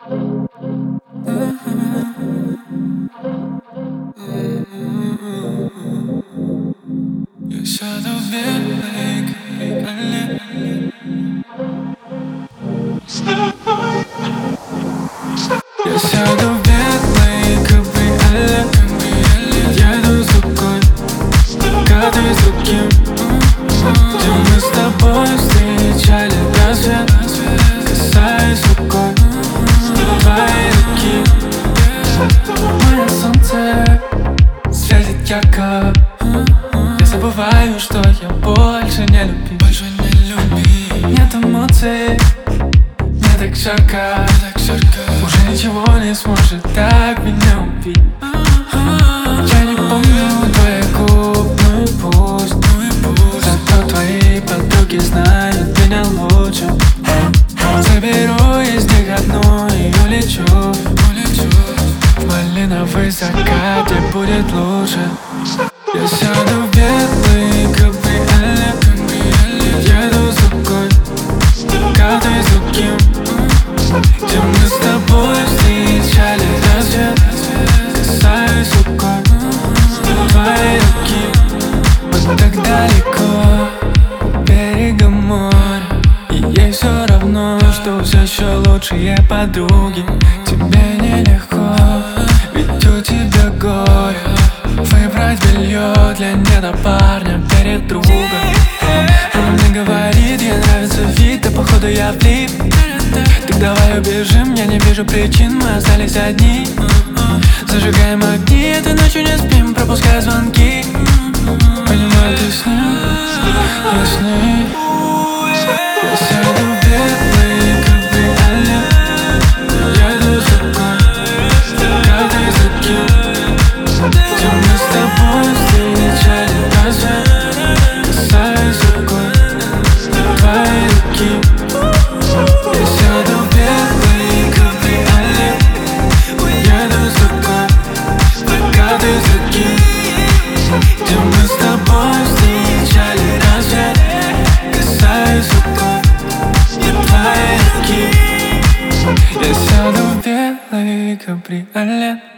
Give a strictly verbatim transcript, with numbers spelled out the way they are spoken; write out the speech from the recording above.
Я сяду в белый кабриолет Я сяду в белый кабриолет Еду с рукой, как ты с другим, где мы с тобой встречали рассвет. Касаюсь рукой твоей руки. Мое солнце светит ярко. Я забываю, что я больше не люблю. Больше не люби. Нет эмоций, мне так жарко. Уже ничего не сможет так меня убить. Я не помню твоих губ, ну и пусть. Зато твои подруги знают меня лучше. Заберу из них одну и улечу в малиновый закат, где будет лучше. Я сяду в белый кабриолет, еду с рукой, как ты с другим, где мы с тобой встречали рассвет. Касаюсь рукой твоей руки. Мы так далеко у берега моря, и ей все равно, что все еще лучшие подруги. Тебе нелегко, ведь у тебя горе. Выбрать белье для недопарня перед другом. Она мне говорит, ей нравится вид, да походу я влип. Так давай убежим, я не вижу причин, мы остались одни. Зажигаем огни, этой ночью не спим, пропуская звонки. Понимаю, ты с ним, я с ней. Я сяду в белый кабриолет, еду с рукой, как ты с другим, где мы с тобой встречали рассвет. Касаюсь рукой твоей руки. Я сяду в белый кабриолет, еду с рукой, как ты с другим, где мы с тобой встречали рассвет. Касаюсь рукой твоей руки. Я сяду в белый кабриолет.